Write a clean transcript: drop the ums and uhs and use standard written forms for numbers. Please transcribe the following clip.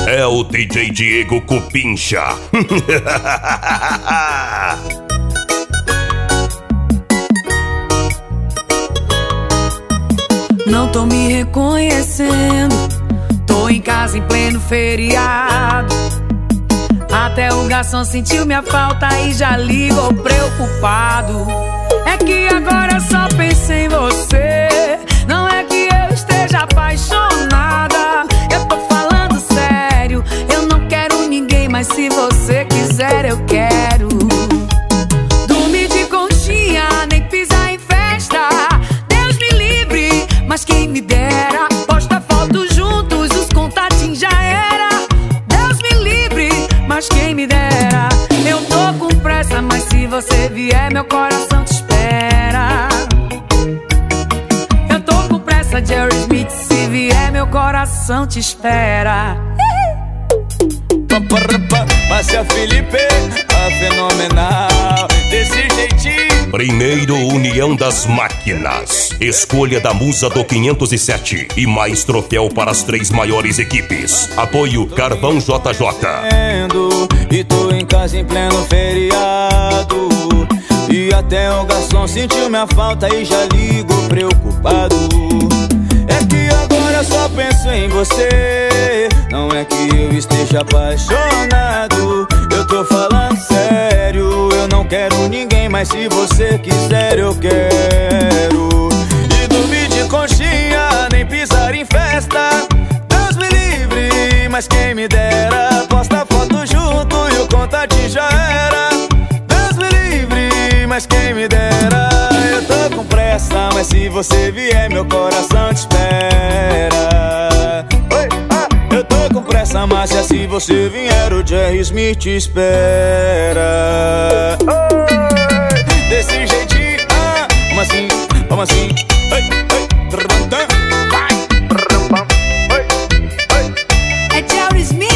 É o DJ Diego Cupincha. Não tô me reconhecendo, tô em casa em pleno feriado. Até o garçom sentiu minha falta e já ligou preocupado. É que agora eu só penso em você, não é que eu esteja apaixonada. Eu tô falando sério, eu não quero ninguém, mas se você quiser eu quero. Dormir de conchinha, nem pisar em festa, Deus me livre, mas quem me dera. Posta foto juntos, os contatinhos já era. Deus me livre, mas quem me dera. Eu tô com pressa, mas se você vier meu coração te espera. Eu tô com pressa, Jerry Smith, se vier meu coração te espera. Márcia Felipe, a fenomenal, desse jeitinho. Primeiro União das Máquinas. Escolha da musa do 507 e mais troféu para as 3 maiores equipes. Apoio Carvão JJ. E tô em casa em pleno feriado, e até o garçom sentiu minha falta e já ligou preocupado. É que agora eu só penso em você, não é que eu esteja apaixonado. Eu tô falando sério, eu não quero ninguém, mas se você quiser eu quero. E dormir de conchinha, nem pisar em festa, Deus me livre, mas quem me dera. Posta foto junto e o contatinho já era. Deus me livre, mas quem me dera. Eu tô com pressa, mas se você vier meu coração te espera. Oi, eu tô com pressa, mas se você vier o Jerry Smith te espera. Oi, desse jeitinho, vamos assim, vamos assim. Oi, oi, É Jerry Smith.